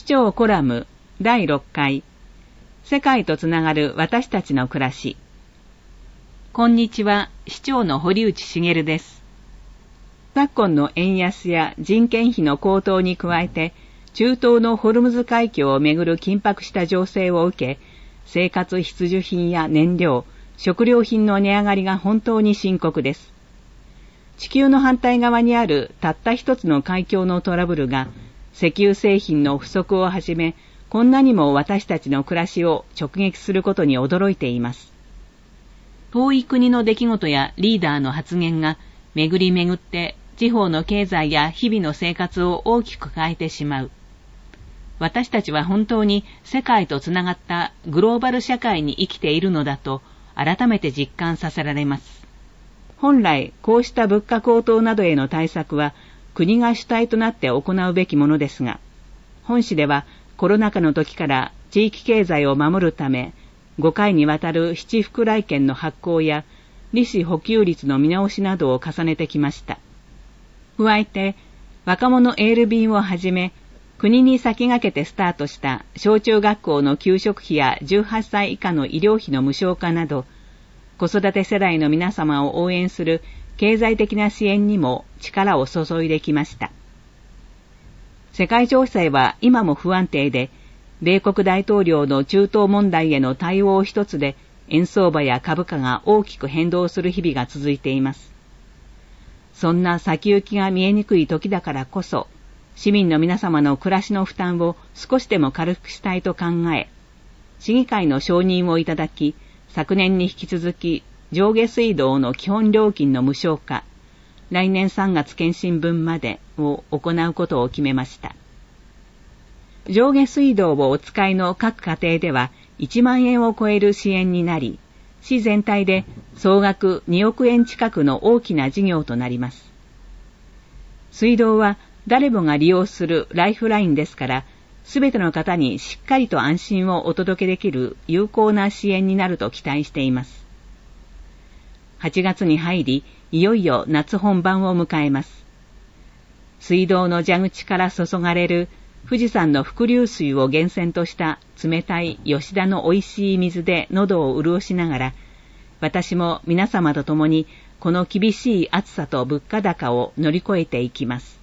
長コラム第6回世界とつながる私たちの暮らし。こんにちは、市長の堀内茂です。昨今の円安や人件費の高騰に加えて、中東のホルムズ海峡をめぐる緊迫した情勢を受け、生活必需品や燃料、食料品の値上がりが本当に深刻です。地球の反対側にあるたった一つの海峡のトラブルが、石油製品の不足をはじめ、こんなにも私たちの暮らしを直撃することに驚いています。遠い国の出来事やリーダーの発言が巡り巡って地方の経済や日々の生活を大きく変えてしまう。私たちは本当に世界とつながったグローバル社会に生きているのだと改めて実感させられます。本来こうした物価高騰などへの対策は国が主体となって行うべきものですが、本市ではコロナ禍の時から地域経済を守るため、5回にわたる七福来券の発行や利子補給率の見直しなどを重ねてきました。加えて、若者エール便をはじめ、国に先駆けてスタートした小中学校の給食費や18歳以下の医療費の無償化など、子育て世代の皆様を応援する経済的な支援にも力を注いできました。世界情勢は今も不安定で、米国大統領の中東問題への対応一つで円相場や株価が大きく変動する日々が続いています。そんな先行きが見えにくい時だからこそ、市民の皆様の暮らしの負担を少しでも軽くしたいと考え、市議会の承認をいただき、昨年に引き続き上下水道の基本料金の無償化、来年3月検針分までを行うことを決めました。上下水道をお使いの各家庭では1万円を超える支援になり、市全体で総額2億円近くの大きな事業となります。水道は誰もが利用するライフラインですから、すべての方にしっかりと安心をお届けできる有効な支援になると期待しています。8月に入り、いよいよ夏本番を迎えます。水道の蛇口から注がれる富士山の伏流水を源泉とした冷たい吉田の美味しい水で喉を潤しながら、私も皆様と共にこの厳しい暑さと物価高を乗り越えていきます。